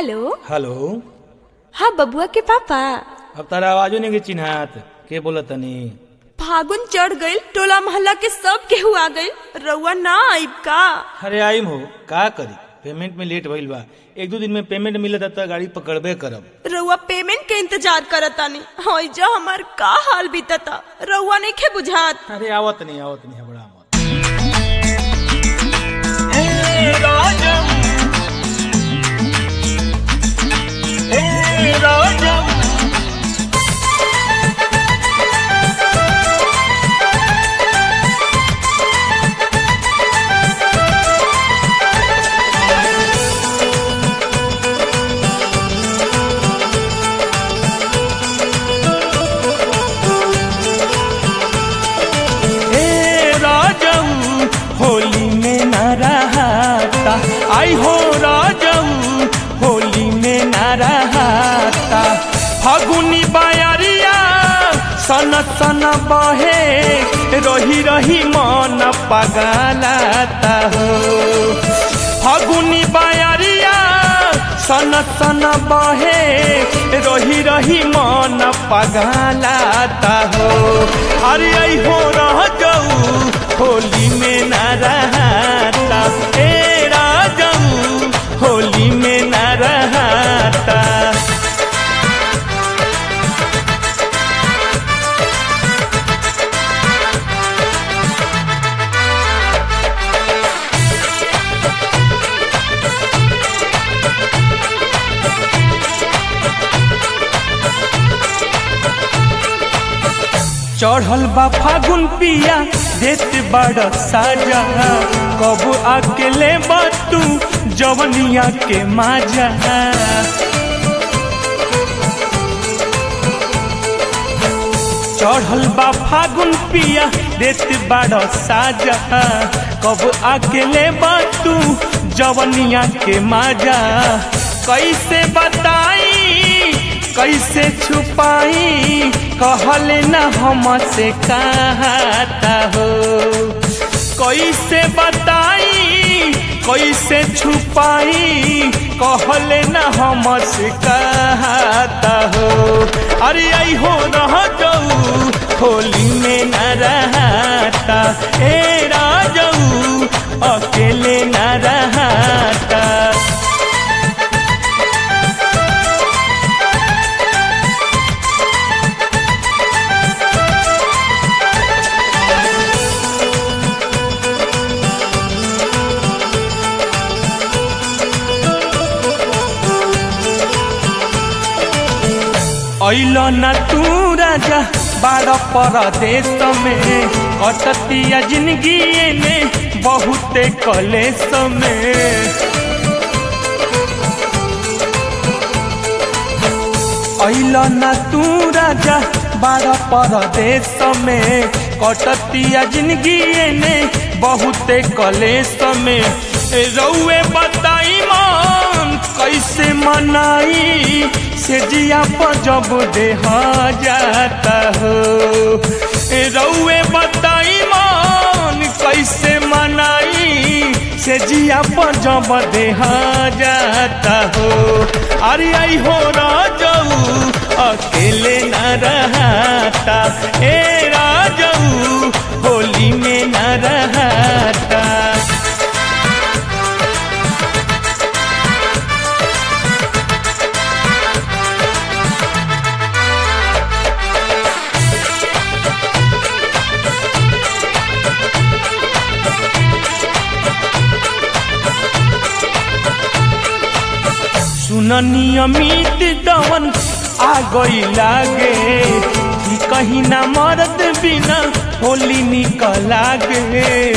Hello hello. हाँ बबुआ के पापा। अब तारा आवाजो नहीं के चिन्हात के बोलत तनी। फागुन चढ़ गईल, टोला मोहल्ला के सब केहू आ गईल, रउआ ना आइब का? अरे आइम हो, का करी, पेमेंट में लेट भइल बा। एक दो दिन में पेमेंट मिलत त गाड़ी पकड़बे करब। रउआ पेमेंट के इंतजार करतानी, हई जा हमार का हाल बीतता, रउआ नहीं खे बुझात। अरे आवत नहीं हबड़ा मत। होली में न रहता, आई हो राजऊ होली में न रहता। फागुनी बायरिया सन सन बहे, रही रही मन पगलाता हो। फागुनी बायरिया सन सन बहे, रही रही मन पगलाता हो। अरे आई हो राजऊ होली में न रहता, ए राजऊ होली में न रहता। चढ़ल बा फागुन पिया देत बड़ साजा, कब अकेले तू जवनिया के माजा। चढ़ल बा फागुन पिया देत बड़ साजा, कब अकेले तू जवनिया के माजा। कैसे बताई कैसे छुपाई, कहले न हमसे कहता हो। कैसे बताई कैसे छुपाई, कहले न हमसे कहता हो। अरे आई हो रह जाऊ होली में न रहता, ए राजऊ अकेले न रहता। ऐल न तू राजा बाड़ परदेश में, कटतिया जिंदगी ने बहुते कलेश में। ऐल न तू राजा बाड़ परदेश में, कटतिया जिंदगी ने बहुते कलेश में। रउए बताई मन कैसे मनाई, से जिया पर जब देहा जाता हो। रउए बताई मन कैसे मनाई, से जिया पर जब देहा जाता हो। अरे आई हो राजऊ अकेले न रहता, ए राजऊ होली में न रहता। सुननी अमित दवन आ गई लागे, कि कहीं ना मर्द बिना होली निकल लागे।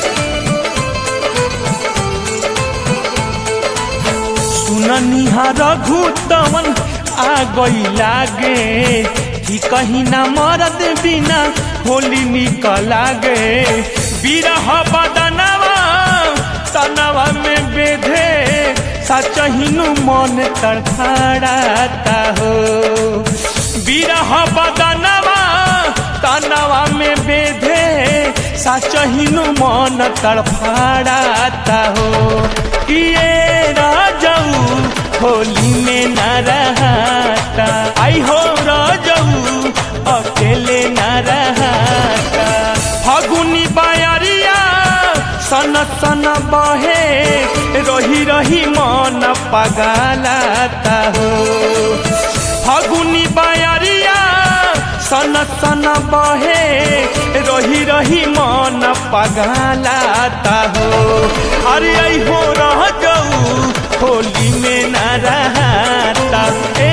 सुननी रघु दवन आ गई लागे, कि कहीं ना मर्द बिना होली निकल लागे। बिरह बदनवा तनवा में बेधे, सचहिनु मन तड़फड़ाता हो। बिरह बदनवा तनवा में बेधे, साचहिनु मन तड़फड़ाता हो कि ये राजाऊ होली में न रहता आई हो राजाऊ अकेले न रहता फागुनी बायरिया सन सन बहे रही रही मन पगलाता हो फागुनी बायरिया सन सन बहे रही रही मन पगलाता हो अरे आई हो रह जाऊ होली में न रहता